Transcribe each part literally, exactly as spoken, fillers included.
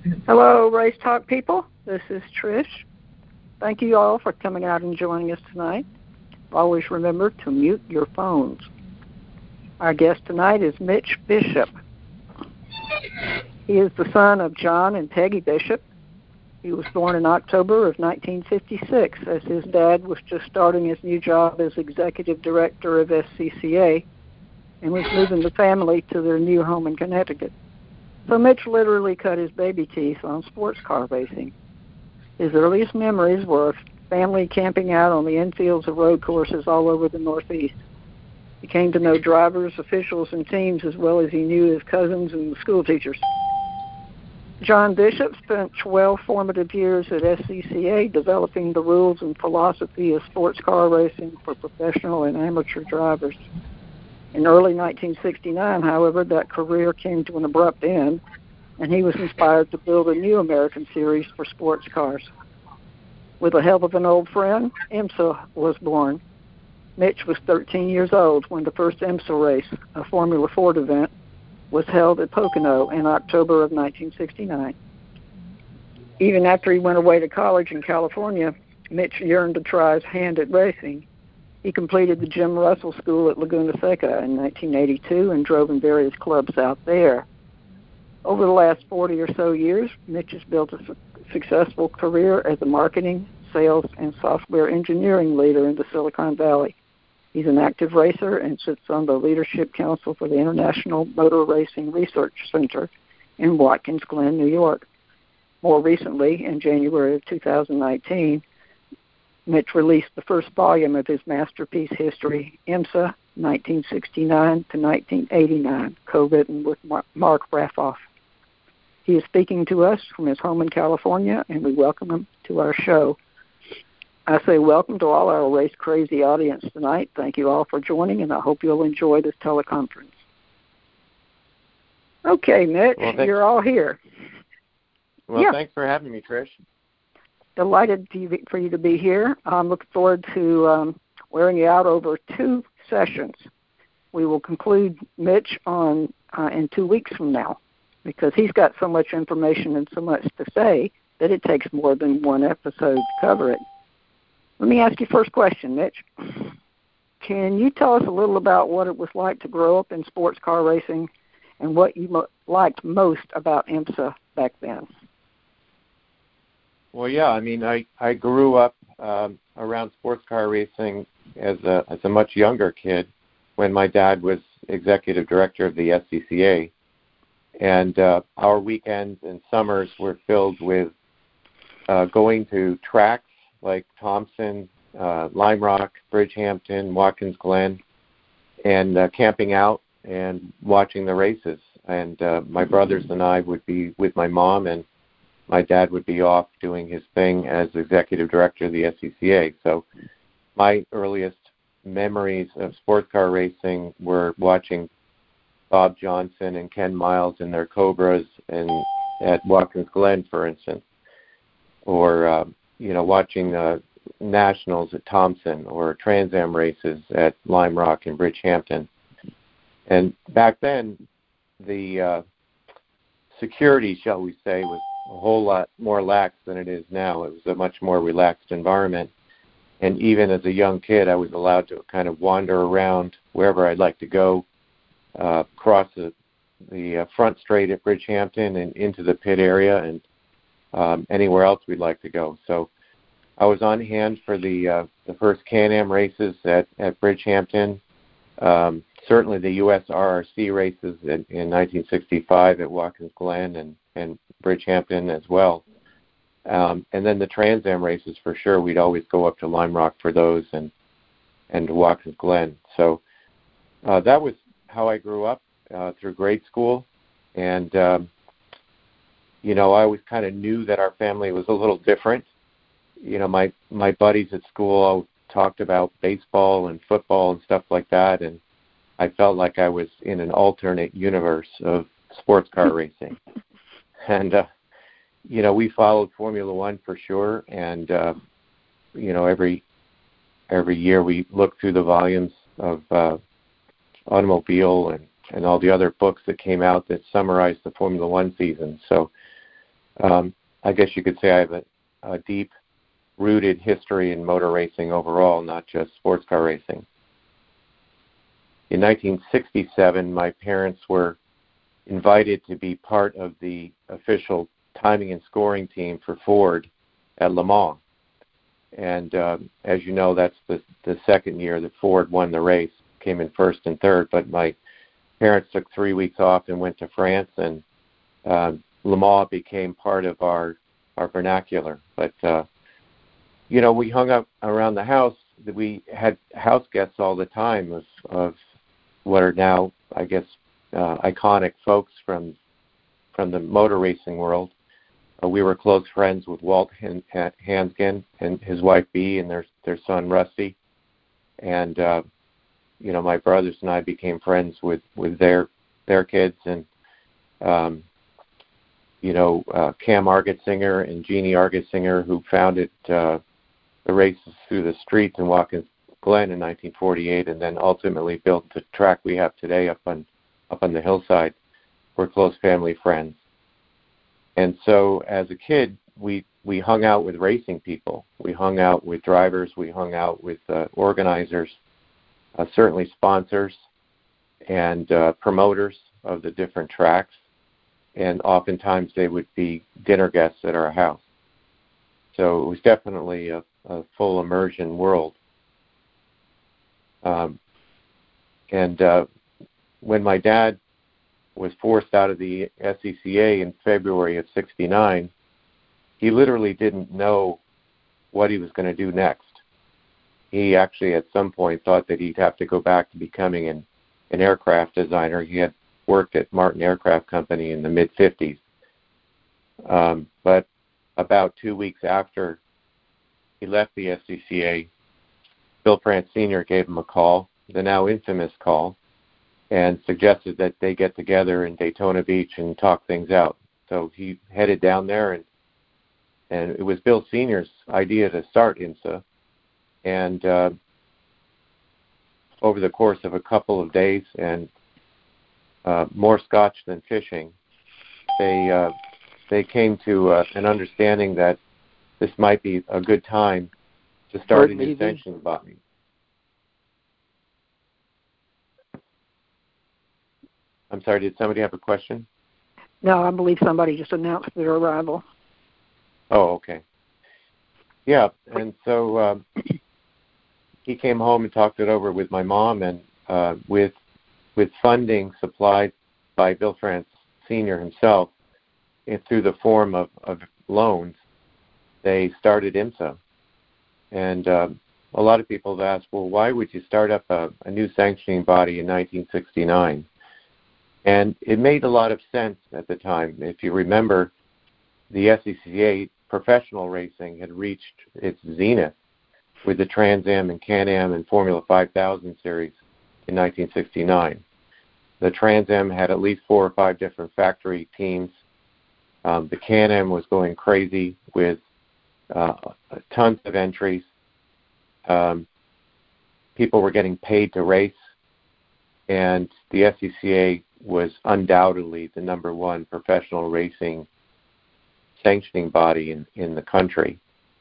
Hello, Race Talk people. This is Trish. Thank you all for coming out and joining us tonight. Always remember to mute your phones. Our guest tonight is Mitch Bishop. He is the son of John and Peggy Bishop. He was born in October of nineteen fifty-six, as his dad was just starting his new job as executive director of S C C A and was moving the family to their new home in Connecticut. So Mitch literally cut his baby teeth on sports car racing. His earliest memories were of family camping out on the infields of road courses all over the Northeast. He came to know drivers, officials, and teams as well as he knew his cousins and the school teachers. John Bishop spent twelve formative years at S C C A developing the rules and philosophy of sports car racing for professional and amateur drivers. In early nineteen sixty-nine, however, that career came to an abrupt end, and he was inspired to build a new American series for sports cars. With the help of an old friend, IMSA was born. Mitch was thirteen years old when the first IMSA race, a Formula Ford event, was held at Pocono in October of nineteen sixty-nine. Even after he went away to college in California, Mitch yearned to try his hand at racing. He completed the Jim Russell School at Laguna Seca in nineteen eighty-two and drove in various clubs out there. Over the last forty or so years, Mitch has built a su- successful career as a marketing, sales, and software engineering leader in the Silicon Valley. He's an active racer and sits on the Leadership Council for the International Motor Racing Research Center in Watkins Glen, New York. More recently, in January of two thousand nineteen, Mitch released the first volume of his masterpiece history, IMSA nineteen sixty-nine to nineteen eighty-nine, co-written with Mark Raffoff. He is speaking to us from his home in California, and we welcome him to our show. I say welcome to all our race-crazy audience tonight. Thank you all for joining, and I hope you'll enjoy this teleconference. Okay, Mitch, well, you're all here. Well, yeah. Thanks for having me, Trish. Delighted for you to be here. I'm looking forward to um, wearing you out over two sessions. We will conclude Mitch on uh, in two weeks from now because he's got so much information and so much to say that it takes more than one episode to cover it. Let me ask you first question, Mitch. Can you tell us a little about what it was like to grow up in sports car racing and what you mo- liked most about IMSA back then? Well, yeah, I mean, I, I grew up um, around sports car racing as a as a much younger kid when my dad was executive director of the S C C A. And uh, our weekends and summers were filled with uh, going to tracks like Thompson, uh, Lime Rock, Bridgehampton, Watkins Glen, and uh, camping out and watching the races. And uh, my brothers and I would be with my mom, and my dad would be off doing his thing as executive director of the S C C A. So my earliest memories of sports car racing were watching Bob Johnson and Ken Miles in their Cobras and at Watkins Glen, for instance, or uh, you know, watching uh, nationals at Thompson or Trans Am races at Lime Rock and Bridgehampton. And back then, the uh, security, shall we say, was a whole lot more lax than it is now. It was a much more relaxed environment. And even as a young kid, I was allowed to kind of wander around wherever I'd like to go, uh, cross the, the uh, front straight at Bridgehampton and into the pit area and um, anywhere else we'd like to go. So I was on hand for the uh, the first Can-Am races at, at Bridgehampton, um, certainly the U S R R C races in, in nineteen sixty-five at Watkins Glen and, and Bridgehampton as well. Um, and then the Trans Am races, for sure, we'd always go up to Lime Rock for those and, and to Watkins Glen. So uh, that was how I grew up uh, through grade school. And, um, you know, I always kind of knew that our family was a little different. You know, my, my buddies at school all talked about baseball and football and stuff like that, and I felt like I was in an alternate universe of sports car racing. And, uh, you know, we followed Formula One for sure, and, uh, you know, every every year we looked through the volumes of uh, Automobile and, and all the other books that came out that summarized the Formula One season. So um, I guess you could say I have a, a deep-rooted history in motor racing overall, not just sports car racing. In nineteen sixty-seven, my parents were invited to be part of the official timing and scoring team for Ford at Le Mans. And um, as you know, that's the, the second year that Ford won the race, came in first and third. But my parents took three weeks off and went to France, and um, Le Mans became part of our, our vernacular. But, uh, you know, we hung up around the house. We had house guests all the time of, of what are now, I guess, uh, iconic folks from from the motor racing world. Uh, we were close friends with Walt Han- Hansgen and his wife Bea and their their son Rusty, and uh, you know, my brothers and I became friends with, with their their kids, and um, you know, uh, Cam Argetsinger and Jeannie Argetsinger, who founded uh, the races through the streets in Watkins Glen in nineteen forty-eight, and then ultimately built the track we have today up on up on the hillside. We're close family friends. And so as a kid, we, we hung out with racing people. We hung out with drivers. We hung out with uh, organizers, uh, certainly sponsors and uh, promoters of the different tracks. And oftentimes they would be dinner guests at our house. So it was definitely a, a full immersion world. Um, and uh, when my dad was forced out of the S C C A in February of sixty-nine, he literally didn't know what he was going to do next. He actually at some point thought that he'd have to go back to becoming an, an aircraft designer. He had worked at Martin Aircraft Company in the mid-fifties. Um, but about two weeks after he left the S C C A, Bill France Senior gave him a call, the now infamous call, and suggested that they get together in Daytona Beach and talk things out. So he headed down there, and and it was Bill Senior's idea to start IMSA. And uh, over the course of a couple of days and uh, more scotch than fishing, they uh, they came to uh, an understanding that this might be a good time to start a new sanctioning body. I'm sorry, did somebody have a question? No, I believe somebody just announced their arrival. Oh, okay. Yeah, and so uh, he came home and talked it over with my mom, and uh, with with funding supplied by Bill France Senior himself, and through the form of, of loans, they started IMSA. And uh, a lot of people have asked, well, why would you start up a, a new sanctioning body in nineteen sixty-nine? And it made a lot of sense at the time. If you remember, the S C C A professional racing had reached its zenith with the Trans Am and Can-Am and Formula five thousand series in nineteen sixty-nine. The Trans Am had at least four or five different factory teams. Um, the Can-Am was going crazy with uh, tons of entries. Um, people were getting paid to race, and the S C C A was undoubtedly the number one professional racing sanctioning body in, in the country.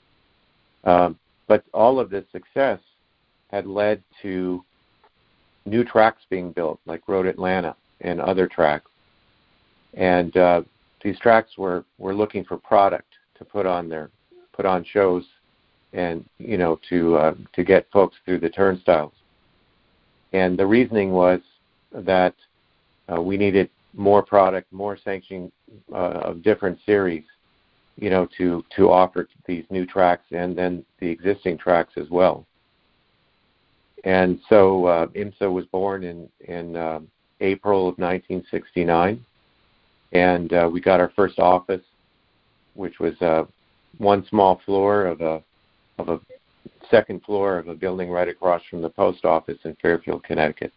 Um, but all of this success had led to new tracks being built, like Road Atlanta and other tracks. And uh, these tracks were, were looking for product to put on their put on shows, and you know to uh, to get folks through the turnstiles. And the reasoning was that uh, we needed more product, more sanctioning uh, of different series, you know, to, to offer these new tracks and then the existing tracks as well. And so uh, IMSA was born in, in uh, April of nineteen sixty-nine, and uh, we got our first office, which was uh, one small floor of a of a second floor of a building right across from the post office in Fairfield, Connecticut.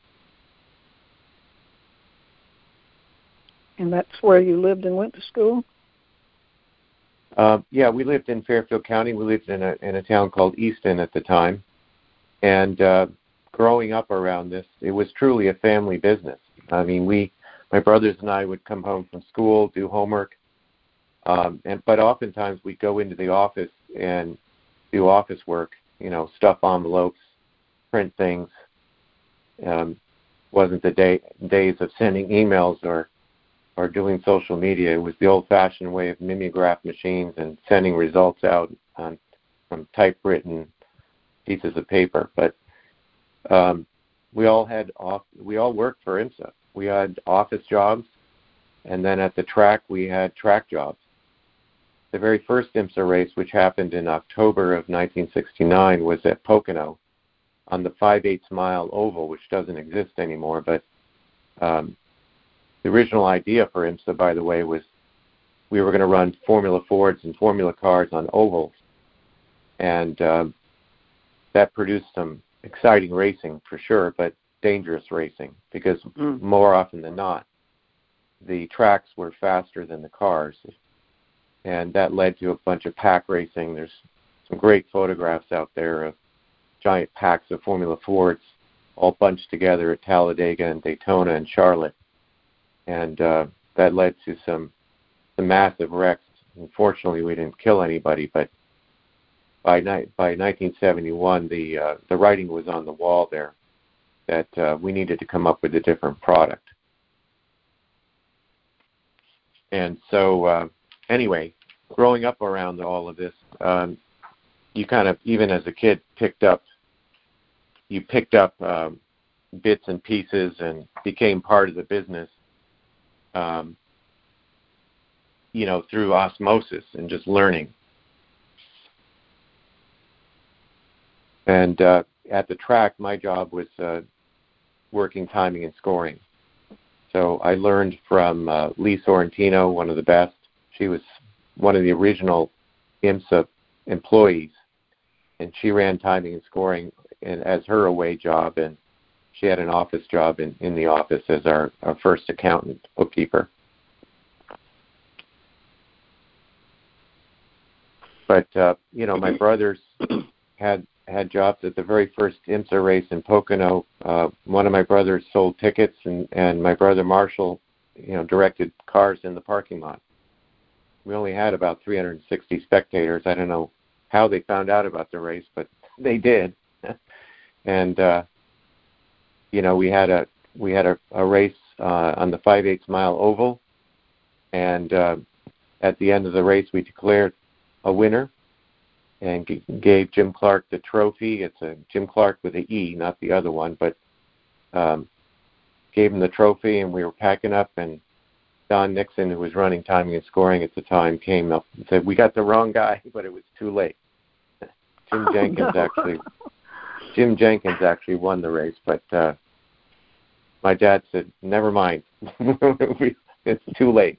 And that's where you lived and went to school? Uh, yeah, we lived in Fairfield County. We lived in a in a town called Easton at the time. And uh, growing up around this, it was truly a family business. I mean, we, my brothers and I would come home from school, do homework, Um, and but oftentimes we go into the office and do office work, you know, stuff envelopes, print things. Um, wasn't the day days of sending emails or or doing social media. It was the old-fashioned way of mimeograph machines and sending results out on, from typewritten pieces of paper. But um, we all had off, we all worked for IMSA. We had office jobs, and then at the track we had track jobs. The very first IMSA race, which happened in October of nineteen sixty-nine, was at Pocono on the five eighths mile oval, which doesn't exist anymore. But um, the original idea for IMSA, by the way, was we were going to run Formula Fords and Formula cars on ovals. And um, that produced some exciting racing for sure, but dangerous racing because mm. more often than not, the tracks were faster than the cars. And that led to a bunch of pack racing. There's some great photographs out there of giant packs of Formula Fords all bunched together at Talladega and Daytona and Charlotte. And uh, that led to some, some massive wrecks. Unfortunately, we didn't kill anybody, but by ni- by nineteen seventy-one, the uh, the writing was on the wall there that uh, we needed to come up with a different product. And so, uh, anyway, growing up around all of this, um, you kind of, even as a kid, picked up, you picked up um, bits and pieces and became part of the business, um, you know, through osmosis and just learning. And uh, at the track, my job was uh, working timing and scoring. So I learned from uh, Lee Sorrentino, one of the best. She was one of the original IMSA employees, and she ran timing and scoring in, as her away job, and she had an office job in, in the office as our, our first accountant, bookkeeper. But, uh, you know, my brothers had had jobs at the very first IMSA race in Pocono. Uh, one of my brothers sold tickets, and, and my brother Marshall, you know, directed cars in the parking lot. We only had about three hundred sixty spectators. I don't know how they found out about the race, but they did. and uh, you know, we had a we had a, a race uh, on the five eighths mile oval, and uh, at the end of the race, we declared a winner and g- gave Jim Clark the trophy. It's a Jim Clark with an E, not the other one, but um, gave him the trophy, and we were packing up, and Don Nixon, who was running timing and scoring at the time, came up and said, "We got the wrong guy," but it was too late. Jim oh, Jenkins no. actually, Jim Jenkins actually won the race, but uh, my dad said, "Never mind, it's too late."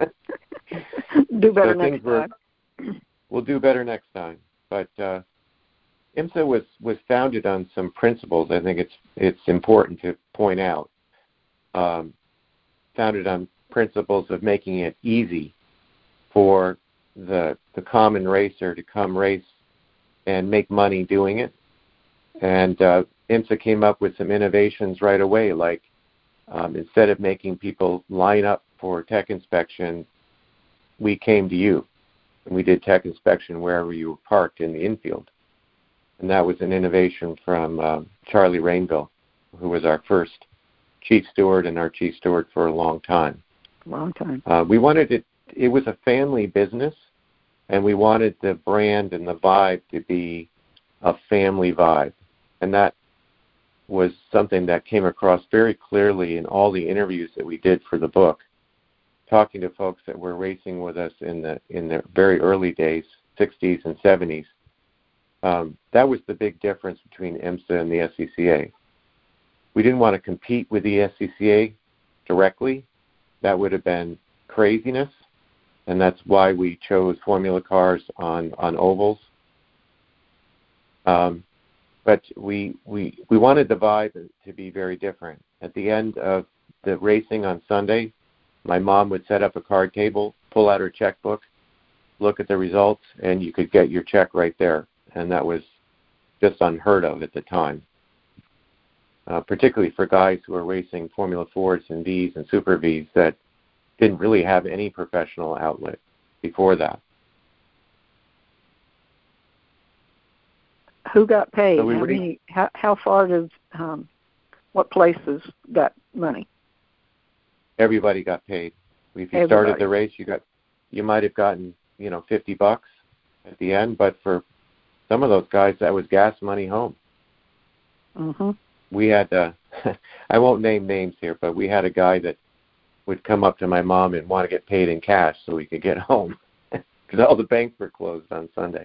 Do better so next were, time. We'll do better next time. But uh, IMSA was, was founded on some principles. I think it's it's important to point out. Um, founded on principles of making it easy for the the common racer to come race and make money doing it. And uh, IMSA came up with some innovations right away, like um, instead of making people line up for tech inspection, we came to you. And we did tech inspection wherever you were parked in the infield. And that was an innovation from uh, Charlie Rainville, who was our first chief steward and our chief steward for a long time. Long time. Uh, we wanted it, it was a family business, and we wanted the brand and the vibe to be a family vibe. And that was something that came across very clearly in all the interviews that we did for the book, talking to folks that were racing with us in the in the very early days, sixties and seventies. Um, that was the big difference between IMSA and the S C C A. We didn't want to compete with the S C C A directly. That would have been craziness, and that's why we chose formula cars on, on ovals. Um, but we, we, we wanted the vibe to be very different. At the end of the racing on Sunday, my mom would set up a card table, pull out her checkbook, look at the results, and you could get your check right there. And that was just unheard of at the time, uh, particularly for guys who were racing Formula Fords and Vs and Super Vs that didn't really have any professional outlet. before that. Who got paid? So we how, raised, many, how, how far did, um, what places got money? everybody got paid. If you Everybody. started the race, you got, you might have gotten, you know, fifty bucks at the end, but for some of those guys, that was gas money home. Mm-hmm. We had, uh, I won't name names here, but we had a guy that would come up to my mom and want to get paid in cash so he could get home because all the banks were closed on Sunday.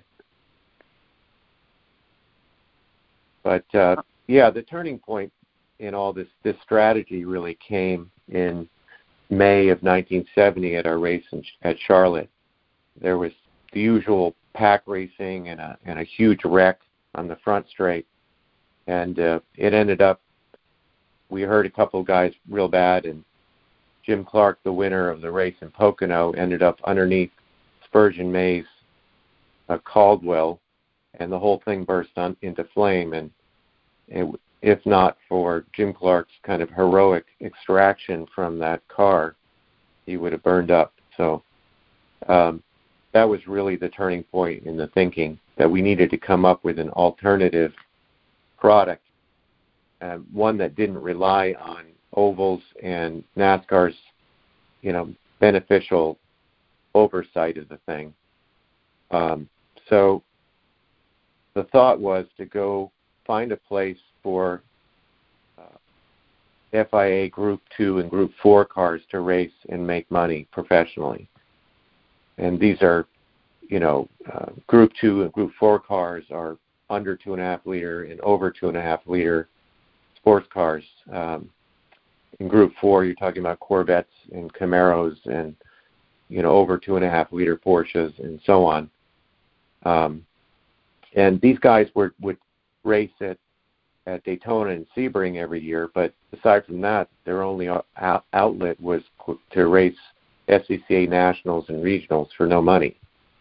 But, uh, yeah, the turning point in all this, this strategy really came in May of nineteen seventy at our race in, at Charlotte. There was the usual pack racing and a, and a huge wreck on the front straight. And uh, it ended up, we hurt a couple of guys real bad, and Jim Clark, the winner of the race in Pocono, ended up underneath Spurgeon May's uh, Caldwell, and the whole thing burst on, into flame. And it, if not for Jim Clark's kind of heroic extraction from that car, he would have burned up. So um, that was really the turning point in the thinking that we needed to come up with an alternative product, uh, one that didn't rely on ovals and NASCAR's, you know, beneficial oversight of the thing. Um, so the thought was to go find a place for uh, F I A Group two and Group four cars to race and make money professionally. And these are, you know, uh, Group two and Group four cars are under two and a half liter and over two and a half liter sports cars. Um, in Group four, you're talking about Corvettes and Camaros and, you know, over two and a half liter Porsches and so on. Um, and these guys were, would race at, at Daytona and Sebring every year, but aside from that, their only out- outlet was to race S C C A Nationals and Regionals for no money.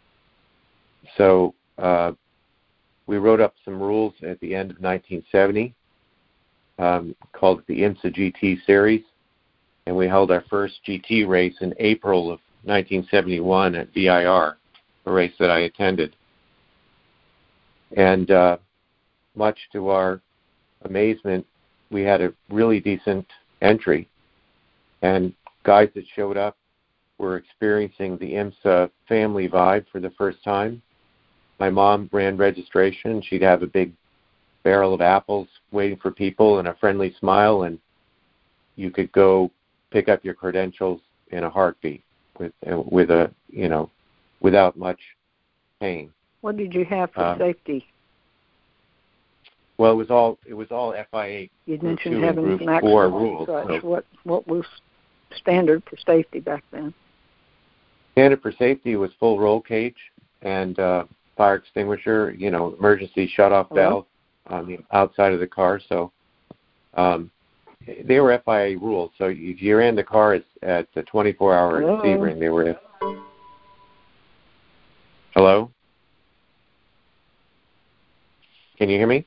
So uh, we wrote up some rules at the end of nineteen seventy um, called the IMSA G T Series, and we held our first G T race in April of nineteen seventy-one at V I R, a race that I attended. And uh, much to our amazement, we had a really decent entry, and guys that showed up were experiencing the IMSA family vibe for the first time. My mom ran registration. She'd have a big barrel of apples waiting for people and a friendly smile, and you could go pick up your credentials in a heartbeat with with a you know without much pain. What did you have for um, safety? Well, it was all it was all F I A. You Group mentioned two having and some Group four accidents rules. and such. So What what was standard for safety back then? standard for safety was full roll cage and uh, fire extinguisher. You know, emergency shut-off valve on the outside of the car. So um, they were F I A rules. So if you ran the car at, at the twenty-four hour Hello? Sebring, they were. Hello? Can you hear me?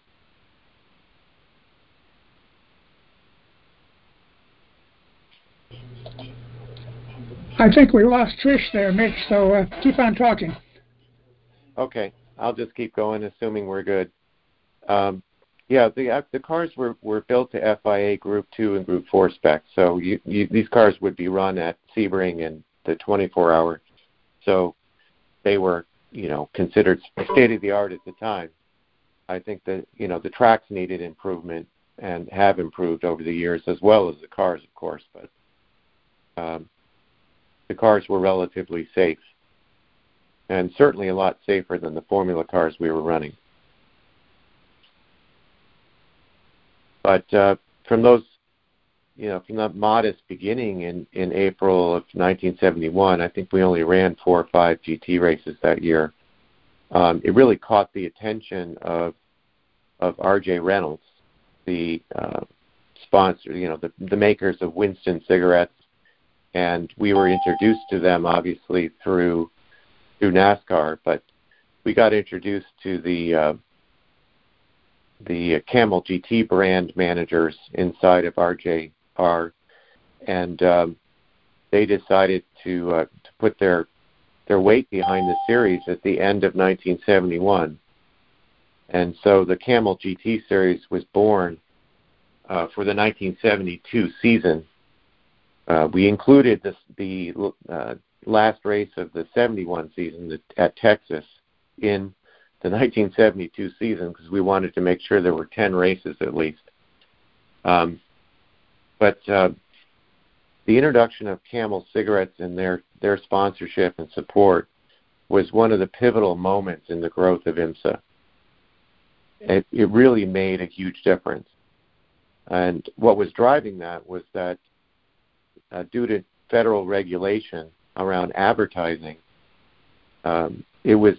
I think we lost Trish there, Mitch, so uh, keep on talking. Okay, I'll just keep going, assuming we're good. Um, yeah, the uh, the cars were, were built to F I A Group two and Group four specs, so you, you, these cars would be run at Sebring and the twenty-four hour, so they were, you know, considered state-of-the-art at the time. I think that, you know, the tracks needed improvement and have improved over the years, as well as the cars, of course, but um, the cars were relatively safe, and certainly a lot safer than the formula cars we were running. But uh, from those, you know, from that modest beginning in, in April of nineteen seventy-one, I think we only ran four or five G T races that year. Um, it really caught the attention of of R J Reynolds, the uh, sponsor, you know, the, the makers of Winston cigarettes, and we were introduced to them obviously through through NASCAR, but we got introduced to the uh, the Camel G T brand managers inside of R J R, and um, they decided to uh, to put their their weight behind the series at the end of nineteen seventy-one. And so the Camel G T series was born uh, for the nineteen seventy-two season. Uh, we included this, the uh, last race of the seventy-one season at Texas in the nineteen seventy-two season because we wanted to make sure there were ten races at least. Um, but uh, the introduction of Camel cigarettes and their, their sponsorship and support was one of the pivotal moments in the growth of IMSA. It, it really made a huge difference. And what was driving that was that uh, due to federal regulation around advertising, um, it was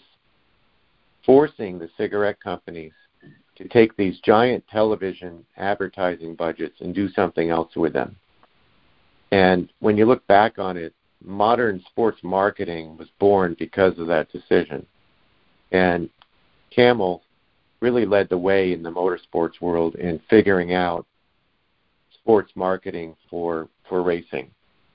forcing the cigarette companies to take these giant television advertising budgets and do something else with them. And when you look back on it, modern sports marketing was born because of that decision. And Camel really led the way in the motorsports world in figuring out sports marketing for, for racing.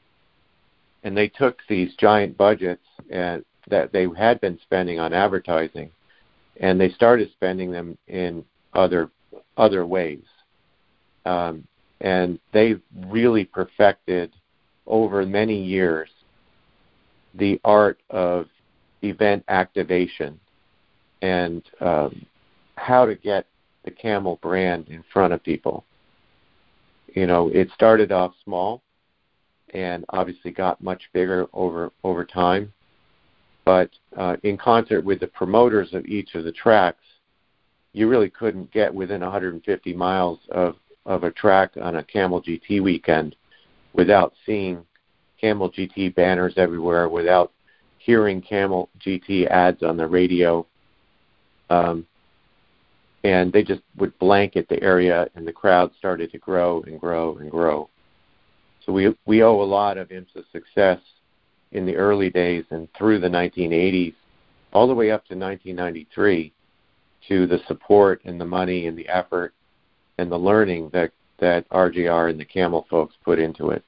And they took these giant budgets and, that they had been spending on advertising, and they started spending them in other other ways. Um, and they really perfected over many years the art of event activation and um, how to get the Camel brand in front of people. You know, it started off small and obviously got much bigger over over time. But uh, in concert with the promoters of each of the tracks, you really couldn't get within one hundred fifty miles of, of a track on a Camel G T weekend without seeing Camel G T banners everywhere, without hearing Camel G T ads on the radio. Um, and they just would blanket the area, and the crowd started to grow and grow and grow. So we we owe a lot of IMSA's success in the early days and through the nineteen eighties, all the way up to nineteen ninety-three, to the support and the money and the effort and the learning that, that R J R and the Camel folks put into it.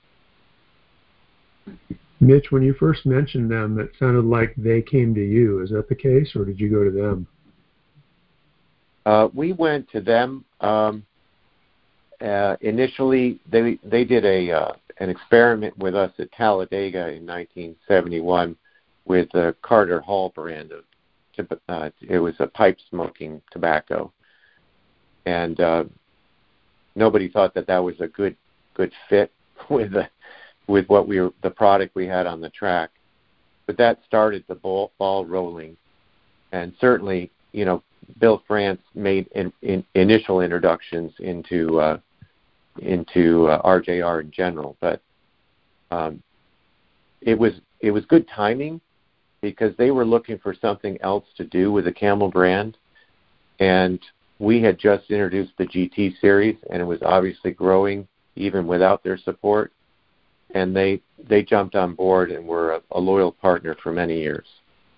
Mitch, when you first mentioned them, it sounded like they came to you. Is that the case, or did you go to them? Uh, we went to them. Um, uh, initially, they they did a uh, an experiment with us at Talladega in nineteen seventy-one with the Carter Hall brand of uh, it was a pipe smoking tobacco, and uh, nobody thought that that was a good good fit with the, with what we were, the product we had on the track. But that started the ball, ball rolling, and certainly, you know, Bill France made in, in initial introductions into uh, into uh, R J R in general, but um, it was it was good timing because they were looking for something else to do with the Camel brand, and we had just introduced the G T series, and it was obviously growing even without their support, and they they jumped on board and were a, a loyal partner for many years.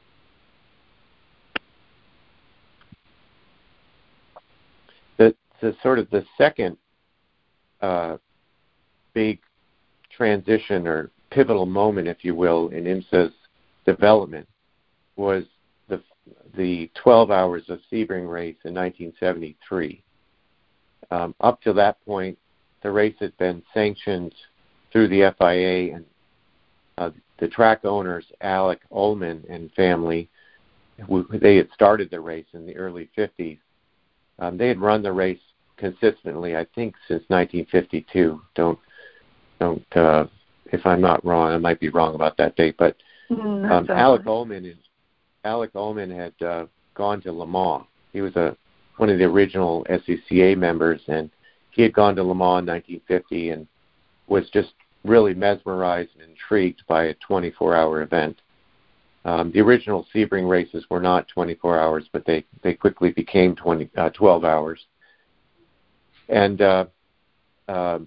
The, the sort of the second uh, big transition or pivotal moment, if you will, in IMSA's development was the the twelve hours of Sebring race in nineteen seventy-three. Um, up to that point, the race had been sanctioned through the F I A, and uh, the track owners, Alec Ullman and family, who, they had started the race in the early fifties. Um, they had run the race consistently, I think, since nineteen fifty-two. Don't don't uh, if I'm not wrong, I might be wrong about that date, but Mm, um, Alec Ullman is Alec Ullman had uh, gone to Le Mans. He was a one of the original S C C A members, and he had gone to Le Mans in nineteen fifty and was just really mesmerized and intrigued by a twenty-four hour event. Um, the original Sebring races were not twenty-four hours, but they, they quickly became twenty, uh, twelve hours. And uh, uh,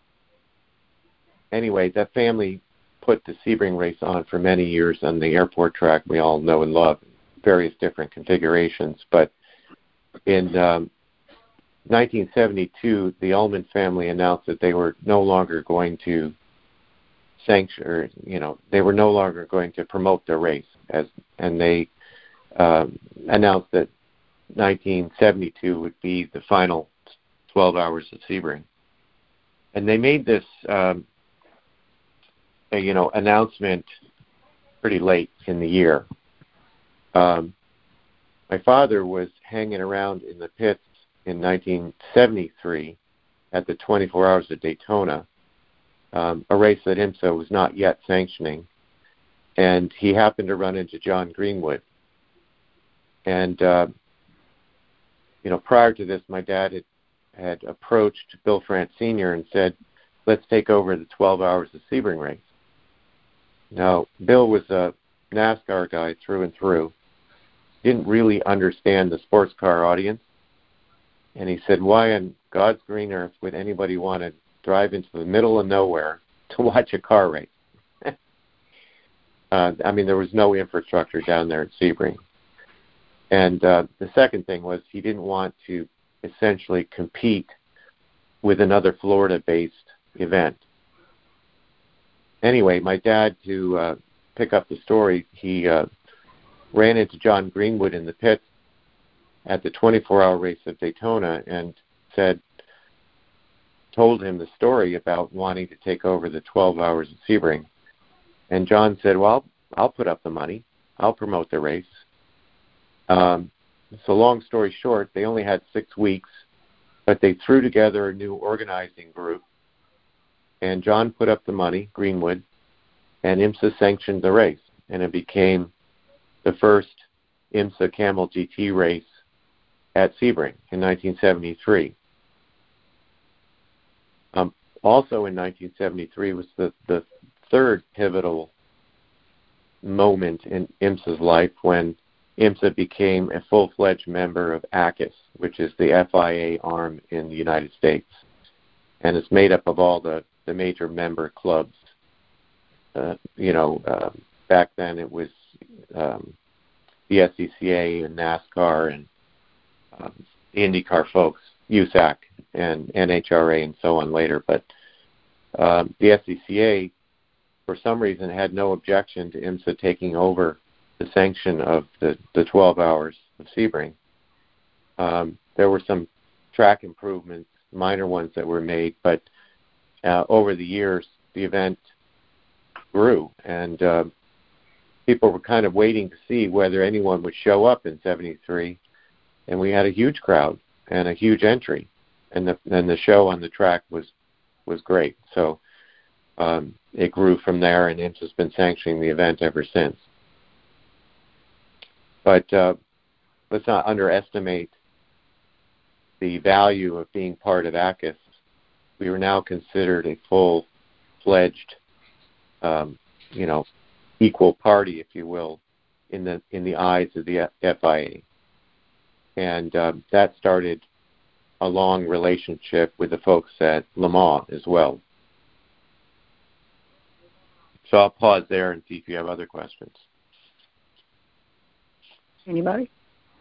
anyway, that family put the Sebring race on for many years on the airport track we all know and love, various different configurations. But in um, nineteen seventy-two, the Ullman family announced that they were no longer going to sanction, or, you know, they were no longer going to promote the race. as and they um, announced that nineteen seventy-two would be the final twelve hours of Sebring. And they made this, um, a, you know, announcement pretty late in the year. Um, my father was hanging around in the pits in nineteen seventy-three at the twenty-four Hours of Daytona, um, a race that IMSA was not yet sanctioning, and he happened to run into John Greenwood. And uh, you know, prior to this, my dad had, had approached Bill France Senior and said, let's take over the twelve Hours of Sebring race. Now, Bill was a NASCAR guy through and through, didn't really understand the sports car audience, and he said, why on God's green earth would anybody want to drive into the middle of nowhere to watch a car race? uh, I mean, there was no infrastructure down there at Sebring. And uh, the second thing was he didn't want to essentially compete with another Florida-based event. Anyway, my dad, to uh, pick up the story, he uh, ran into John Greenwood in the pits at the twenty-four hour race of Daytona and said, told him the story about wanting to take over the twelve Hours of Sebring. And John said, well, I'll put up the money. I'll promote the race. Um, so long story short, they only had six weeks, but they threw together a new organizing group, and John put up the money, Greenwood, and IMSA sanctioned the race, and it became the first IMSA Camel G T race at Sebring in nineteen seventy-three. Um, also in nineteen seventy-three was the, the third pivotal moment in IMSA's life when IMSA became a full-fledged member of A C U S, which is the F I A arm in the United States. And it's made up of all the, the major member clubs. Uh, you know, uh, back then it was um, the S C C A and NASCAR and um, the IndyCar folks, U S A C and N H R A and so on later. But um, the S C C A, for some reason, had no objection to IMSA taking over the sanction of the, the twelve Hours of Sebring. Um, there were some track improvements, minor ones that were made, but uh, over the years, the event grew, and uh, people were kind of waiting to see whether anyone would show up in seventy-three, and we had a huge crowd and a huge entry, and the, and the show on the track was, was great. So um, it grew from there, and IMSA's been sanctioning the event ever since. But uh, let's not underestimate the value of being part of A C U S. We are now considered a full-fledged, um, you know, equal party, if you will, in the in the eyes of the F I A. And uh, that started a long relationship with the folks at Le Mans as well. So I'll pause there and see if you have other questions. Anybody?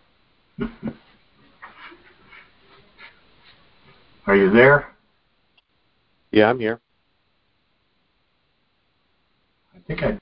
Are you there? Yeah, I'm here. I think I...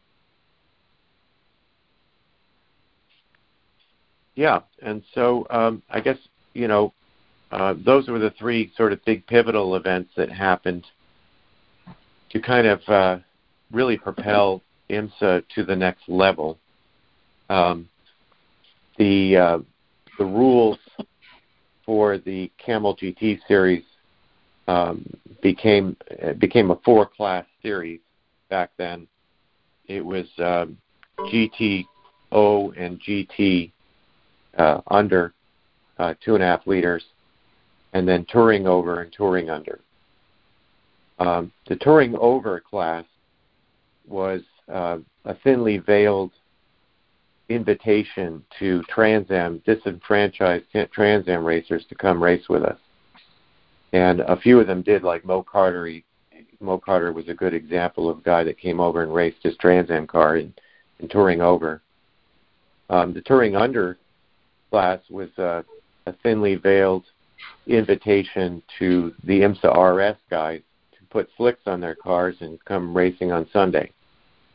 Yeah, and so um, I guess, you know, uh, those were the three sort of big pivotal events that happened to kind of uh, really propel IMSA to the next level. Um, the uh, the rules for the Camel G T series um, became became a four-class series back then. It was uh, G T O and G T uh, under uh, two and a half liters, and then touring over and touring under. Um, the touring over class was uh, a thinly veiled invitation to Trans Am, disenfranchised Trans Am racers to come race with us. And a few of them did, like Mo Carter. He, Mo Carter was a good example of a guy that came over and raced his Trans Am car in, in touring over. Um, the touring under class was uh, a thinly veiled invitation to the IMSA R S guys to put slicks on their cars and come racing on Sunday.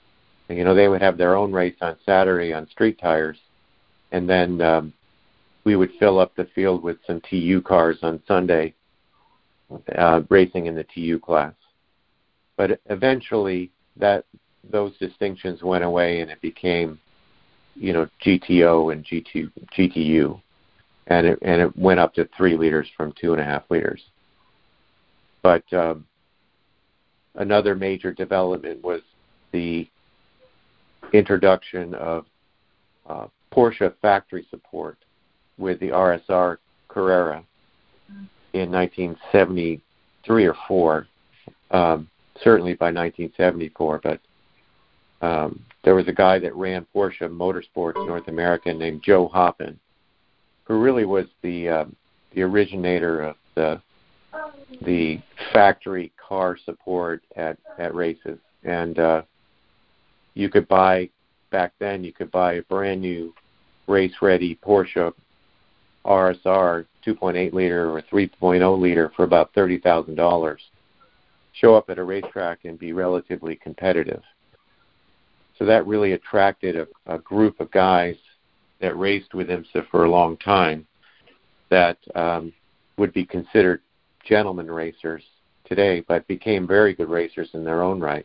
you know, they would have their own race on Saturday on street tires, and then um, we would fill up the field with some T U cars on Sunday, uh, racing in the T U class. But eventually, that those distinctions went away, and it became, you know, G T O and G T, G T U, and it and it went up to three liters from two and a half liters. But um, another major development was the introduction of uh, Porsche factory support with the R S R Carrera in nineteen seventy-three or four, um, certainly by nineteen seventy-four. But um, there was a guy that ran Porsche Motorsports North America named Joe Hoppen, who really was the uh, the originator of the the factory car support at, at races. And uh, you could buy, back then, you could buy a brand new race-ready Porsche R S R two point eight liter or three point oh liter for about thirty thousand dollars, show up at a racetrack and be relatively competitive. So that really attracted a, a group of guys that raced with IMSA for a long time that um, would be considered gentleman racers today, but became very good racers in their own right.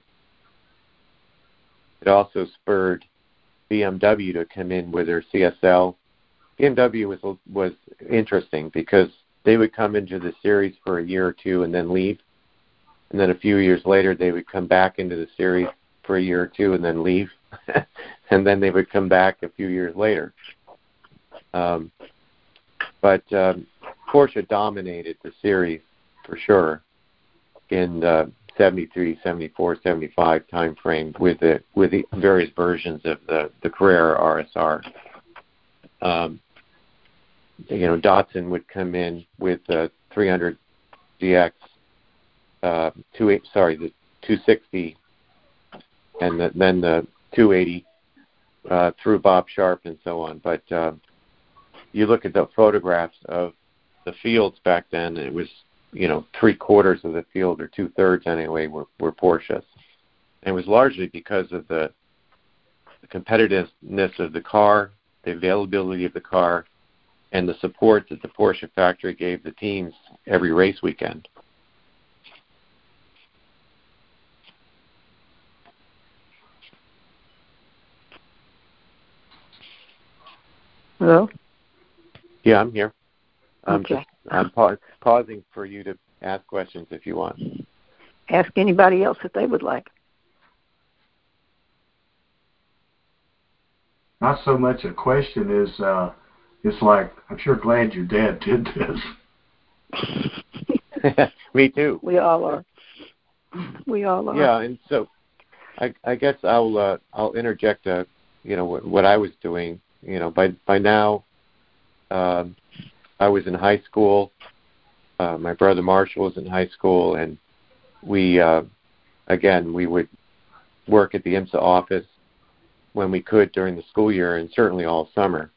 It also spurred B M W to come in with their C S L. B M W was was interesting because they would come into the series for a year or two and then leave, and then a few years later they would come back into the series for a year or two and then leave, and then they would come back a few years later. Um, but um, Porsche dominated the series for sure in the seventy-three, seventy-four, seventy-five time frame with the with the various versions of the, the Carrera R S R. Um, you know, Datsun would come in with the three hundred D X, uh, two, sorry, the two sixty, and the, then the two eighty uh, through Bob Sharp and so on. But uh, you look at the photographs of the fields back then, it was, you know, three quarters of the field, or two thirds anyway, were, were Porsches. And it was largely because of the, the competitiveness of the car, the availability of the car, and the support that the Porsche factory gave the teams every race weekend. Hello? Yeah, I'm here. I'm Okay. just I'm pa- pausing for you to ask questions if you want. Ask anybody else if they would like. Not so much a question as uh, it's like, I'm sure glad your dad did this. Me too. We all are. We all are. Yeah, and so I, I guess I'll uh, I'll interject. Uh, you know what, what I was doing. You know, by by now, um, I was in high school. Uh, my brother Marshall was in high school, and we uh, again we would work at the IMSA office when we could during the school year, and certainly all summer.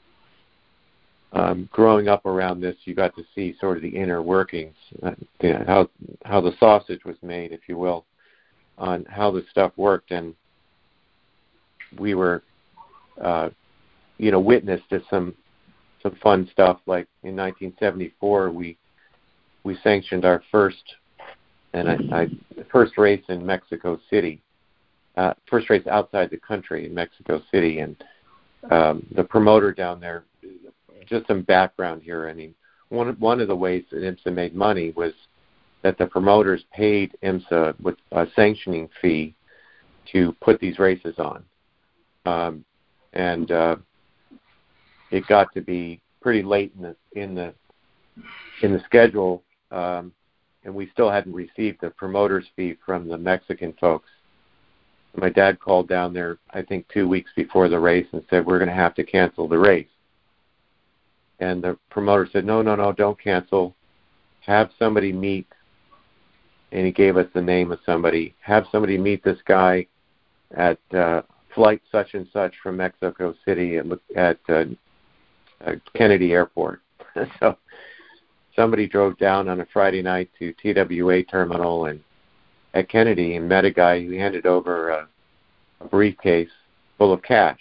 Um, growing up around this, you got to see sort of the inner workings, uh, you know, how how the sausage was made, if you will, on how the stuff worked, and we were, uh, you know, witness to some some fun stuff. Like in nineteen seventy-four, we we sanctioned our first and I, I first race in Mexico City, uh, first race outside the country in Mexico City, and um, the promoter down there. Just some background here. I mean, one one of the ways that IMSA made money was that the promoters paid IMSA with a sanctioning fee to put these races on, um, and uh, it got to be pretty late in the in the in the schedule, um, and we still hadn't received the promoter's fee from the Mexican folks. My dad called down there, I think, two weeks before the race and said, "We're going to have to cancel the race." And the promoter said, no, no, no, don't cancel. Have somebody meet, and he gave us the name of somebody. Have somebody meet this guy at uh, flight such and such from Mexico City at, at uh, uh, Kennedy Airport. So somebody drove down on a Friday night to T W A terminal and at Kennedy and met a guy who handed over a, a briefcase full of cash.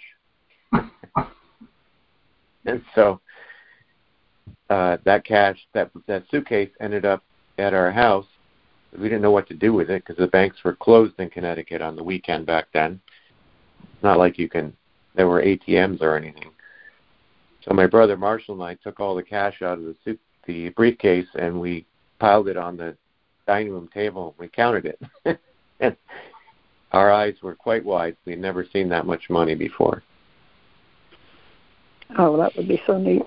And so uh, that cash, that that suitcase ended up at our house. We didn't know what to do with it because the banks were closed in Connecticut on the weekend back then. It's not like you can, there were A T Ms or anything. So my brother Marshall and I took all the cash out of the suit, the briefcase, and we piled it on the dining room table. We counted it. And our eyes were quite wide. We'd never seen that much money before. Oh, that would be so neat.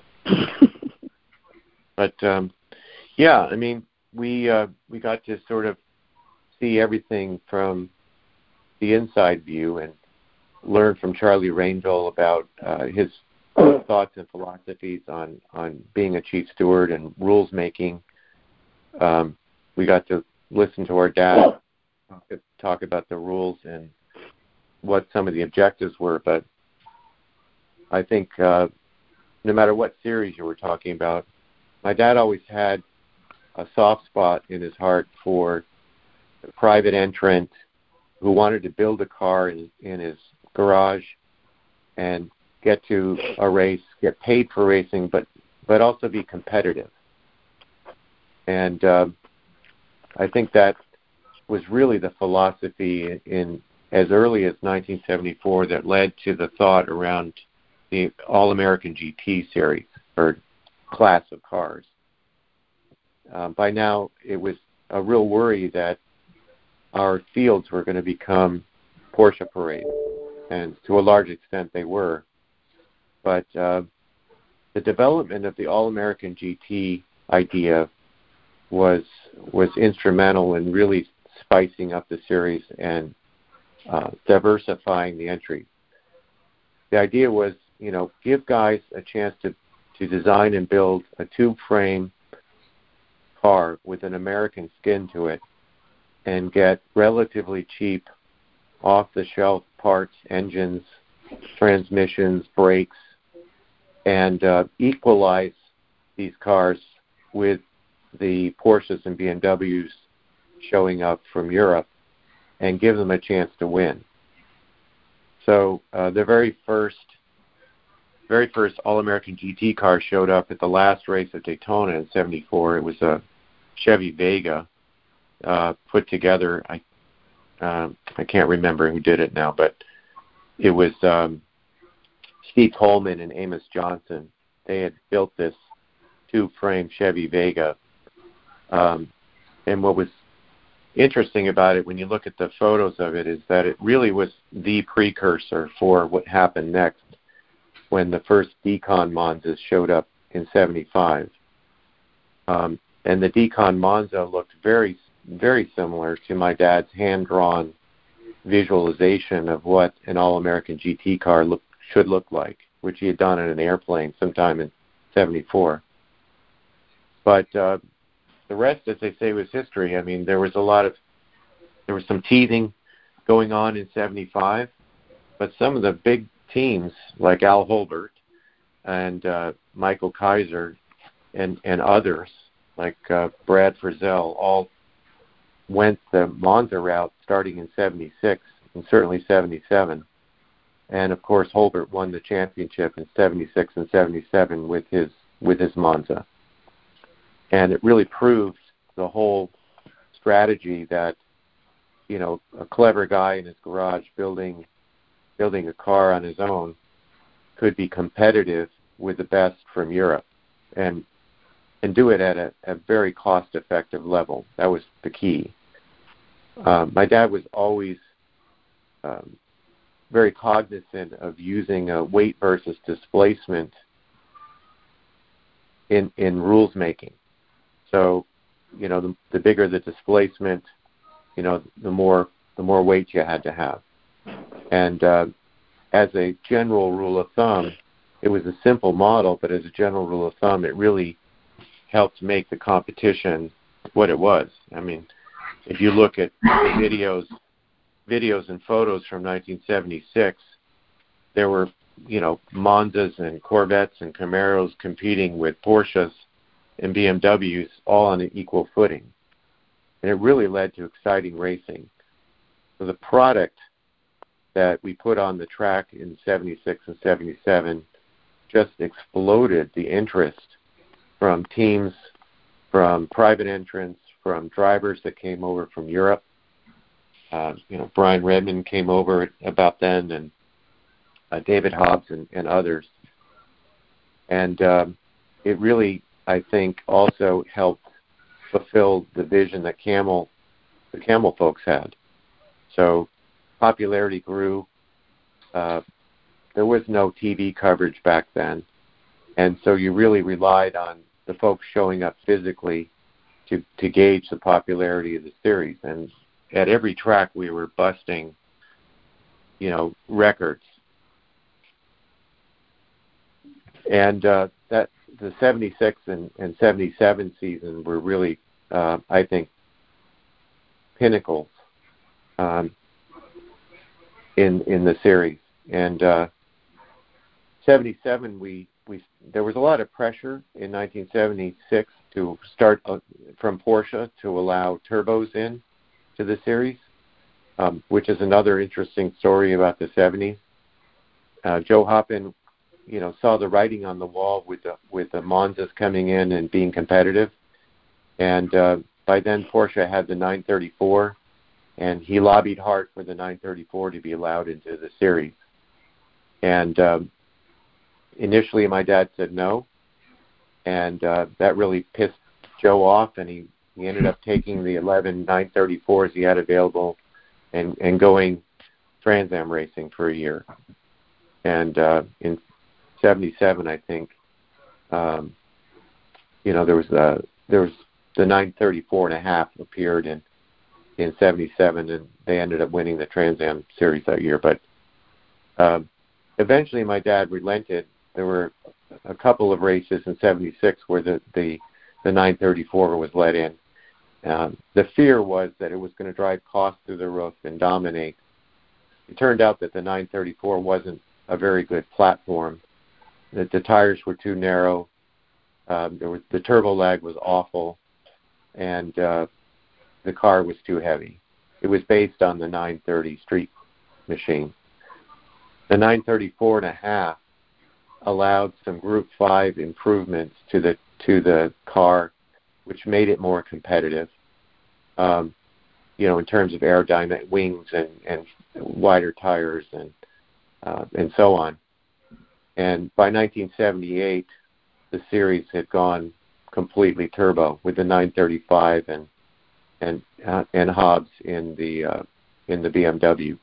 But, um, yeah, I mean, we uh, we got to sort of see everything from the inside view and learn from Charlie Rainville about uh, his thoughts and philosophies on, on being a chief steward and rules making. Um, we got to listen to our dad talk, talk about the rules and what some of the objectives were. But I think uh, no matter what series you were talking about, my dad always had a soft spot in his heart for a private entrant who wanted to build a car in, in his garage and get to a race, get paid for racing, but, but also be competitive. And uh, I think that was really the philosophy in as early as nineteen seventy-four that led to the thought around the All-American G T series, or class of cars. Uh, by now, it was a real worry that our fields were going to become Porsche parades, and to a large extent they were. But uh, the development of the All-American G T idea was was instrumental in really spicing up the series and uh, diversifying the entries. The idea was, you know, give guys a chance to, to design and build a tube frame car with an American skin to it and get relatively cheap off-the-shelf parts, engines, transmissions, brakes, and uh, equalize these cars with the Porsches and B M Ws showing up from Europe and give them a chance to win. So uh, the very first very first All-American G T car showed up at the last race at Daytona in seventy-four. It was a Chevy Vega uh, put together. I uh, I can't remember who did it now, but it was um, Steve Coleman and Amos Johnson. They had built this two-frame Chevy Vega. Um, and what was interesting about it, when you look at the photos of it, is that it really was the precursor for what happened next when the first Decon Monzas showed up in seventy-five. Um, and the Decon Monza looked very, very similar to my dad's hand-drawn visualization of what an All-American G T car look, should look like, which he had done in an airplane sometime in seventy-four. But uh, the rest, as they say, was history. I mean, there was a lot of, there was some teething going on in seventy-five, but some of the big teams like Al Holbert and uh, Michael Kaiser and, and others like uh, Brad Frizzell all went the Monza route starting in seventy-six and certainly seventy-seven. And of course, Holbert won the championship in seventy-six and seventy-seven with his with his Monza. And it really proved the whole strategy that, you know, a clever guy in his garage building building a car on his own could be competitive with the best from Europe and and do it at a, a very cost-effective level. That was the key. Um, my dad was always um, very cognizant of using a weight versus displacement in in rules making. So, you know, the, the bigger the displacement, you know, the more the more weight you had to have. And uh, as a general rule of thumb, it was a simple model, but as a general rule of thumb, it really helped make the competition what it was. I mean, if you look at the videos, videos and photos from nineteen seventy-six, there were, you know, Monzas and Corvettes and Camaros competing with Porsches and B M Ws all on an equal footing. And it really led to exciting racing. So the product that we put on the track in seventy-six and seventy-seven just exploded the interest from teams, from private entrants, from drivers that came over from Europe. Uh, you know, Brian Redmond came over about then, and uh, David Hobbs and, and others. And um, it really, I think, also helped fulfill the vision that Camel, the Camel folks had. So popularity grew. Uh, there was no T V coverage back then. And so you really relied on the folks showing up physically to, to gauge the popularity of the series. And at every track we were busting, you know, records. And uh, that the seventy-six and, and seventy-seven season were really, uh, I think, pinnacles um, in in the series. And uh, seventy-seven, we we there was a lot of pressure in nineteen seventy-six to start uh, from Porsche to allow turbos in to the series, um, which is another interesting story about the seventies. Uh, Joe Hoppen, you know, saw the writing on the wall with the with the Monzas coming in and being competitive, and uh, by then Porsche had the nine thirty-four, and he lobbied hard for the nine thirty-four to be allowed into the series. And um, initially, my dad said no, and uh, that really pissed Joe off, and he, he ended up taking the eleven nine thirty-fours he had available and, and going Trans Am racing for a year. And uh, in seventy-seven, I think, um, you know, there was uh, there was the nine thirty-four and a half appeared in in seventy-seven, and they ended up winning the Trans Am series that year. But um, eventually, my dad relented. There were a couple of races in seventy-six where the the, the nine thirty-four was let in. Um, the fear was that it was going to drive costs through the roof and dominate. It turned out that the nine thirty-four wasn't a very good platform. That the tires were too narrow. Um, there was, the turbo lag was awful, and uh, the car was too heavy. It was based on the nine thirty street machine. The nine thirty-four and a half allowed some Group Five improvements to the to the car, which made it more competitive. Um, you know, in terms of aerodynamic wings and, and wider tires and uh, and so on. And by nineteen seventy-eight, the series had gone completely turbo with the nine thirty-five and and uh, and Hobbs in the uh, in the B M W.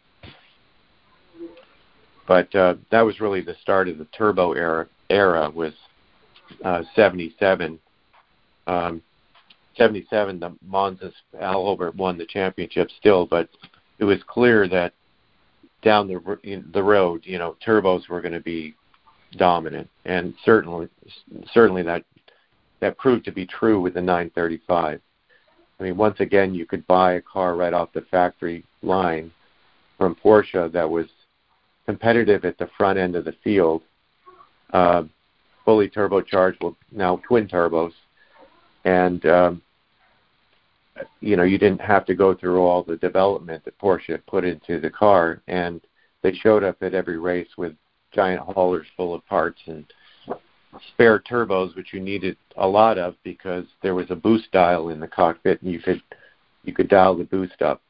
But uh, that was really the start of the turbo era. Era was uh, seventy-seven. Um, seventy-seven, the Monzas, Al Holbert won the championship still, but it was clear that down the the road, you know, turbos were going to be dominant, and certainly, certainly that that proved to be true with the nine thirty-five. I mean, once again, you could buy a car right off the factory line from Porsche that was competitive at the front end of the field, uh, fully turbocharged, well, now twin turbos, and um, you know, you didn't have to go through all the development that Porsche put into the car, and they showed up at every race with giant haulers full of parts and spare turbos, which you needed a lot of because there was a boost dial in the cockpit, and you could you could dial the boost up.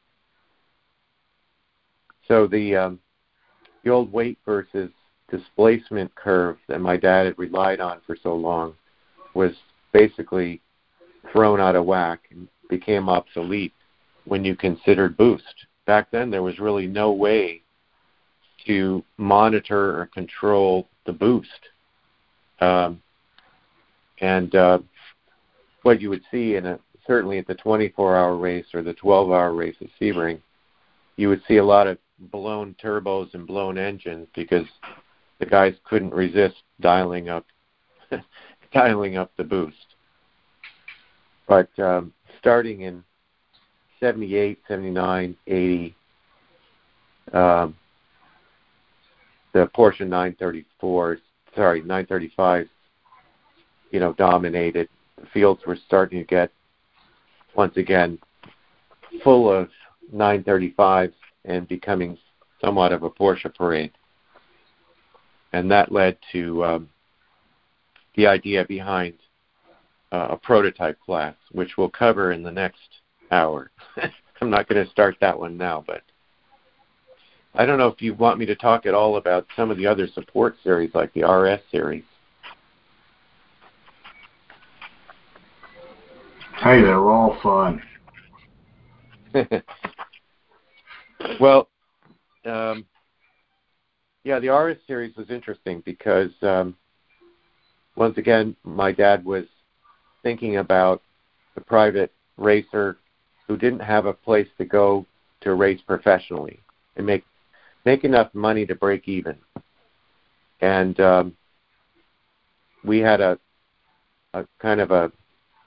So the um, the old weight versus displacement curve that my dad had relied on for so long was basically thrown out of whack and became obsolete when you considered boost. Back then, there was really no way to monitor or control the boost. Um, and uh, what you would see in a certainly at the twenty-four hour race or the twelve hour race at Sebring, you would see a lot of blown turbos and blown engines because the guys couldn't resist dialing up dialing up the boost. But um, starting in seventy-eight, seventy-nine, eighty, um, the Porsche nine thirty-fours, sorry, nine thirty-fives, you know, dominated. The fields were starting to get, once again, full of nine thirty-fives and becoming somewhat of a Porsche parade. And that led to um, the idea behind uh, a prototype class, which we'll cover in the next hour. I'm not going to start that one now, but I don't know if you want me to talk at all about some of the other support series like the R S series. Hey, they're all fun. Well, um, yeah, the R S series was interesting because, um, once again, my dad was thinking about the private racer who didn't have a place to go to race professionally and make make enough money to break even. And um, we had a, a kind of a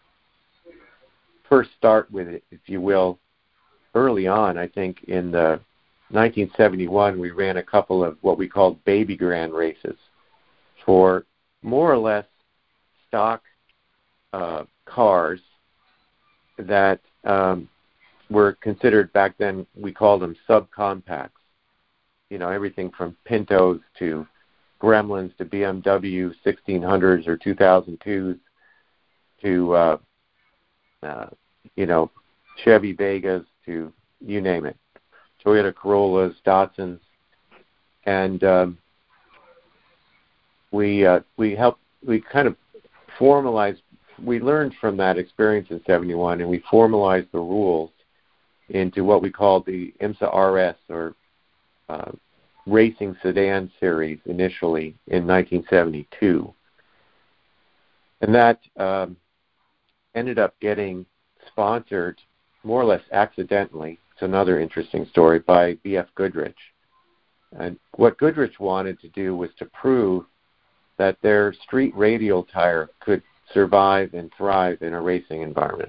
first start with it, if you will, early on. I think in the nineteen seventy-one, we ran a couple of what we called baby grand races for more or less stock uh, cars that um, were considered back then, we called them subcompacts. You know, everything from Pintos to Gremlins to B M W sixteen hundreds or two thousand twos to, uh, uh, you know, Chevy Vegas to you name it, Toyota Corollas, Datsuns, and um, we uh, we helped we kind of formalized. We learned from that experience in seventy-one, and we formalized the rules into what we called the IMSA R S, or uh, Racing Sedan Series, initially in nineteen seventy-two. And that um, ended up getting sponsored more or less accidentally. It's another interesting story, by B F Goodrich. And what Goodrich wanted to do was to prove that their street radial tire could survive and thrive in a racing environment.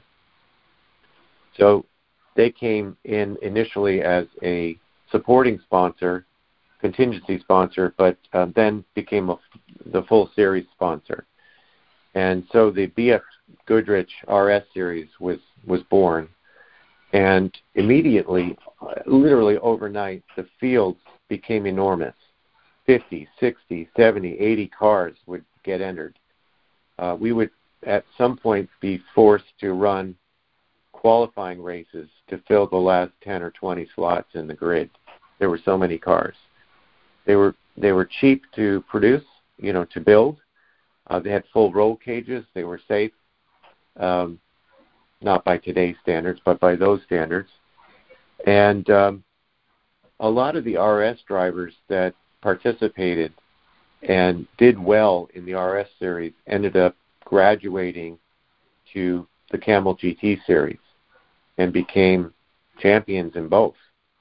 So they came in initially as a supporting sponsor, contingency sponsor, but uh, then became a, the full series sponsor. And so the B F Goodrich R S series was, was born. And immediately, literally overnight, the fields became enormous. fifty, sixty, seventy, eighty cars would get entered. Uh, we would at some point be forced to run qualifying races to fill the last ten or twenty slots in the grid. There were so many cars. They were they were cheap to produce, you know, to build. Uh, they had full roll cages. They were safe, um, not by today's standards, but by those standards. And um, a lot of the R S drivers that participated and did well in the R S series ended up graduating to the Camel G T series and became champions in both.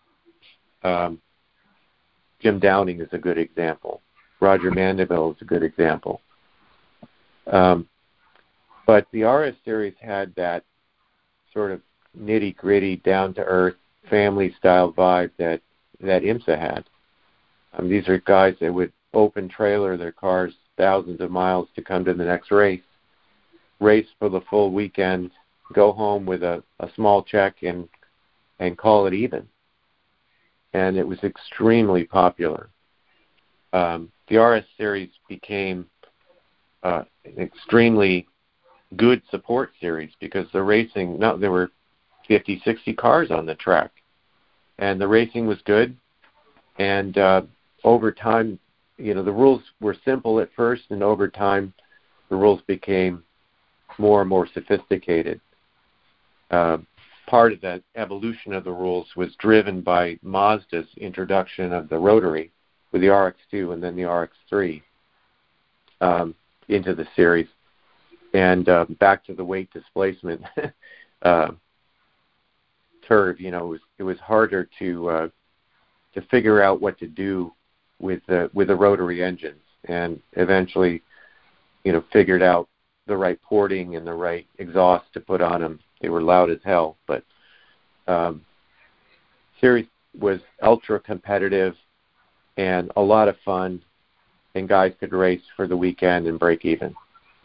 Um, Jim Downing is a good example. Roger Mandeville is a good example. Um, but the R S series had that sort of nitty-gritty, down-to-earth, family-style vibe that, that IMSA had. Um, these are guys that would open trailer their cars thousands of miles to come to the next race, race for the full weekend, go home with a, a small check and and call it even. And it was extremely popular. Um, the R S series became uh, an extremely good support series because the racing, no, there were fifty, sixty cars on the track, and the racing was good. And uh, over time, you know, the rules were simple at first, and over time, the rules became more and more sophisticated. Uh, part of that evolution of the rules was driven by Mazda's introduction of the rotary with the R X two and then the R X three um, into the series. And uh, back to the weight displacement uh, curve, you know, it was, it was harder to uh, to figure out what to do with the with the rotary engines, and eventually, you know, figured out the right porting and the right exhaust to put on them. They were loud as hell, but um, series was ultra competitive and a lot of fun, and guys could race for the weekend and break even.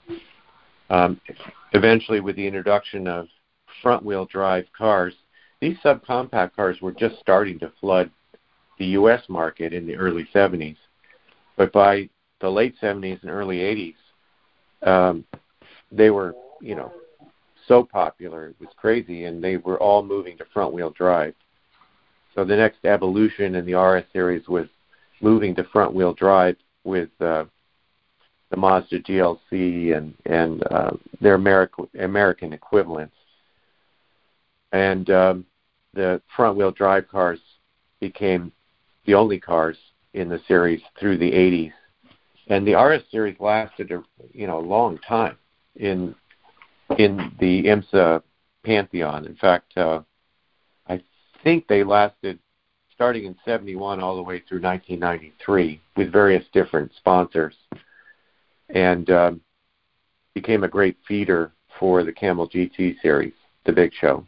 Um, eventually, with the introduction of front-wheel drive cars, these subcompact cars were just starting to flood the U S market in the early seventies. But by the late seventies and early eighties, um, they were, you know, so popular. It was crazy, and they were all moving to front-wheel drive. So the next evolution in the R S series was moving to front-wheel drive with uh, the Mazda G L C and, and uh, their American, American equivalents. And um, the front-wheel drive cars became the only cars in the series through the eighties. And the R S series lasted a you know a long time in in the IMSA pantheon. In fact, uh, I think they lasted starting in seventy-one all the way through nineteen ninety-three with various different sponsors, and um, became a great feeder for the Camel G T series, the Big Show.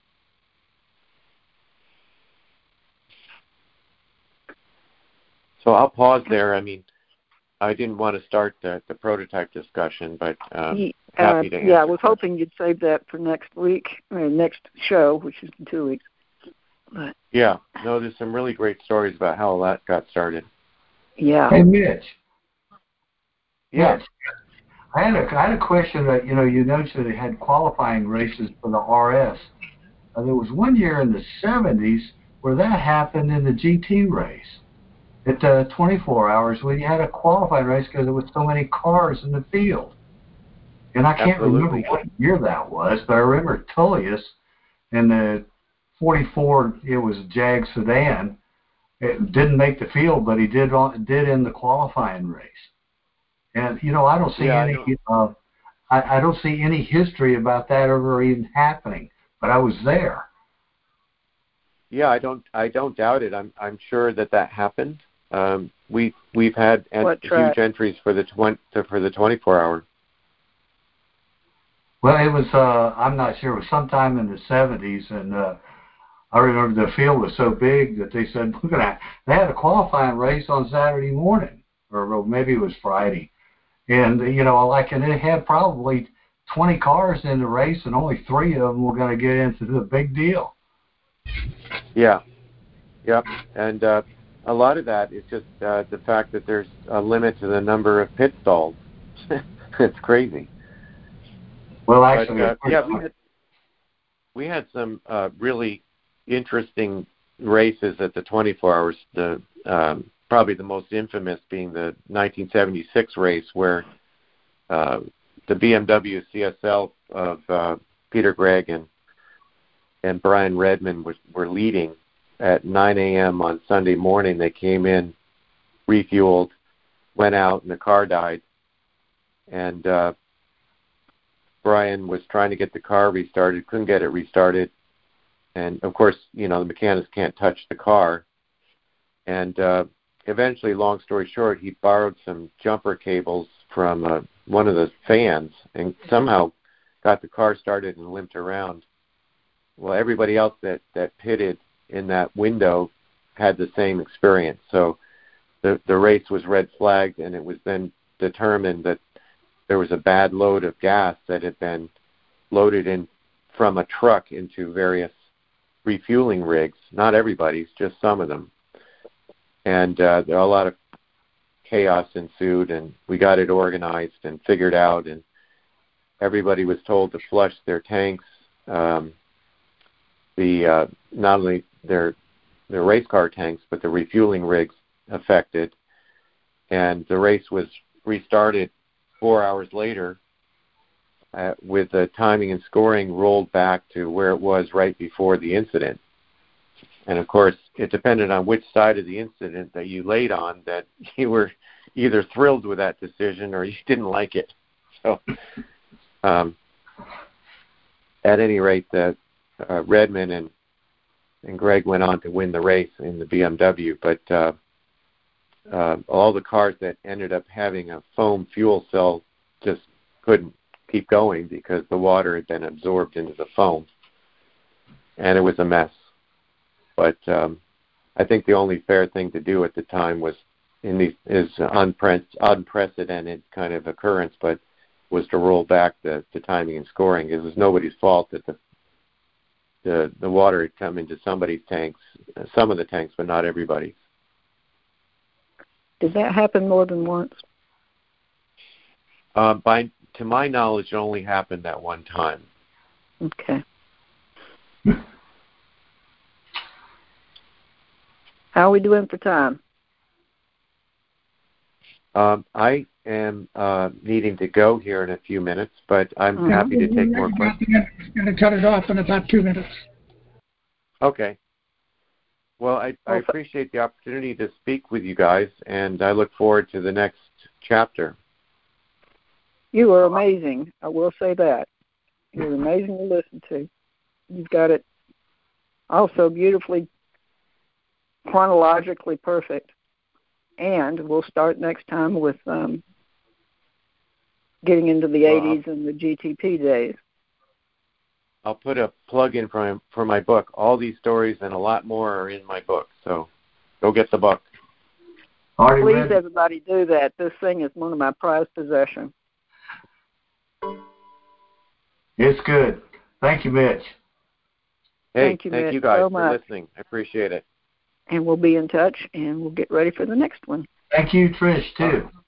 So I'll pause there. I mean, I didn't want to start the, the prototype discussion, but um, uh, happy to answer. Yeah, I was hoping you'd save that for next week, or next show, which is in two weeks. But yeah, no, there's some really great stories about how that got started. Yeah. Hey, Mitch. Yeah. Mitch, I had a I had a question that you know you mentioned they had qualifying races for the R S. Uh, there was one year in the seventies where that happened in the G T race. At uh, twenty-four hours, we had a qualifying race because there was so many cars in the field. And I can't Absolutely. remember what year that was, but I remember Tullius in the forty-four, it was a Jag sedan. It didn't make the field, but he did on, did in the qualifying race. And, you know, I don't see yeah, any, I uh, I, I don't see any history about that ever even happening, but I was there. Yeah, I don't I don't doubt it. I'm I'm sure that that happened. Um, we we've had en- huge entries for the twenty for the twenty-four hour. Well, it was uh, I'm not sure. It was sometime in the seventies, and uh, I remember the field was so big that they said we're gonna. They had a qualifying race on Saturday morning, or maybe it was Friday, and you know, like, and it had probably twenty cars in the race, and only three of them were going to get into the big deal. Yeah, yep, and. Uh, A lot of that is just uh, the fact that there's a limit to the number of pit stalls. It's crazy. Well, actually, but, uh, yeah, we had, we had some uh, really interesting races at the twenty-four hours. The um, probably the most infamous being the nineteen seventy-six race, where uh, the B M W C S L of uh, Peter Gregg and and Brian Redman was, were leading. At nine a.m. on Sunday morning, they came in, refueled, went out, and the car died. And uh, Brian was trying to get the car restarted, couldn't get it restarted. And, of course, you know, the mechanics can't touch the car. And uh, eventually, long story short, he borrowed some jumper cables from uh, one of the fans and somehow got the car started and limped around. Well, everybody else that, that pitted in that window had the same experience. So the the race was red flagged, and it was then determined that there was a bad load of gas that had been loaded in from a truck into various refueling rigs. Not everybody's, just some of them. And uh, there a lot of chaos ensued, and we got it organized and figured out, and everybody was told to flush their tanks. Um, the uh, not only their their race car tanks, but the refueling rigs affected. And the race was restarted four hours later uh, with the timing and scoring rolled back to where it was right before the incident. And, of course, it depended on which side of the incident that you laid on that you were either thrilled with that decision or you didn't like it. So um, at any rate, the, uh, Redman and And Greg went on to win the race in the B M W, but uh, uh, all the cars that ended up having a foam fuel cell just couldn't keep going because the water had been absorbed into the foam, and it was a mess. But um, I think the only fair thing to do at the time was, in these is unpre- unprecedented kind of occurrence, but was to roll back the, the timing and scoring. It was nobody's fault that the The, the water had come into somebody's tanks, some of the tanks, but not everybody's. Did that happen more than once? Uh, by to my knowledge, it only happened that one time. Okay. How are we doing for time? Um, I am uh, needing to go here in a few minutes, but I'm Mhm. happy to take more questions. I'm going to cut it off in about two minutes. Okay. Well, I, I appreciate the opportunity to speak with you guys, and I look forward to the next chapter. You are amazing. I will say that. You're amazing to listen to. You've got it also beautifully chronologically perfect. And we'll start next time with um, getting into the well, eighties and the G T P days. I'll put a plug in for my, for my book. All these stories and a lot more are in my book, so go get the book. Already Please, ready. everybody, do that. This thing is one of my prized possessions. It's good. Thank you, Mitch. Hey, thank you, thank Mitch, you guys so for much. listening. I appreciate it. And we'll be in touch, and we'll get ready for the next one. Thank you, Trish, too.